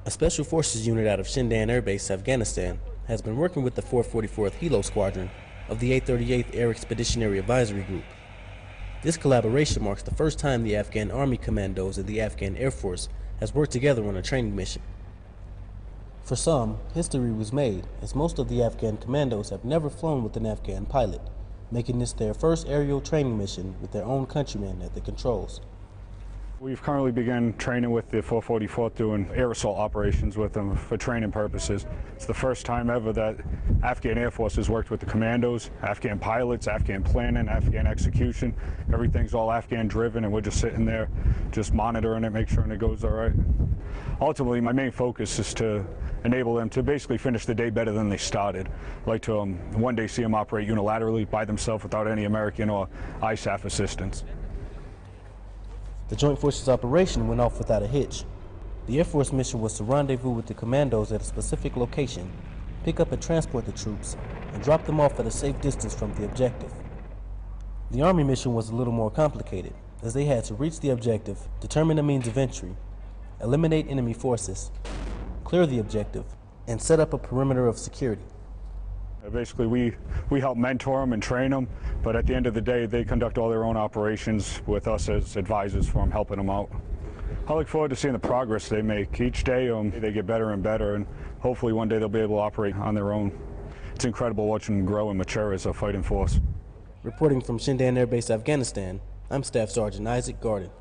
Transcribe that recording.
A Special Forces unit out of Shindan Air Base, Afghanistan, has been working with the 444th Helo Squadron of the 838th Air Expeditionary Advisory Group. This collaboration marks the first time the Afghan Army Commandos and the Afghan Air Force has worked together on a training mission. For some, history was made, as most of the Afghan commandos have never flown with an Afghan pilot, making this their first aerial training mission with their own countrymen at the controls. We've currently begun training with the 444th, doing air assault operations with them for training purposes. It's the first time ever that Afghan Air Force has worked with the commandos, Afghan pilots, Afghan planning, Afghan execution. Everything's all Afghan driven, and we're just sitting there just monitoring it, make sure it goes all right. Ultimately, my main focus is to enable them to basically finish the day better than they started. I'd like to one day see them operate unilaterally by themselves without any American or ISAF assistance. The Joint Forces operation went off without a hitch. The Air Force mission was to rendezvous with the commandos at a specific location, pick up and transport the troops, and drop them off at a safe distance from the objective. The Army mission was a little more complicated, as they had to reach the objective, determine the means of entry, eliminate enemy forces, clear the objective, and set up a perimeter of security. Basically, we help mentor them and train them, but at the end of the day, they conduct all their own operations with us as advisors for them, helping them out. I look forward to seeing the progress they make. Each day, they get better and better, and hopefully one day they'll be able to operate on their own. It's incredible watching them grow and mature as a fighting force. Reporting from Shindan Air Base, Afghanistan, I'm Staff Sergeant Isaac Garden.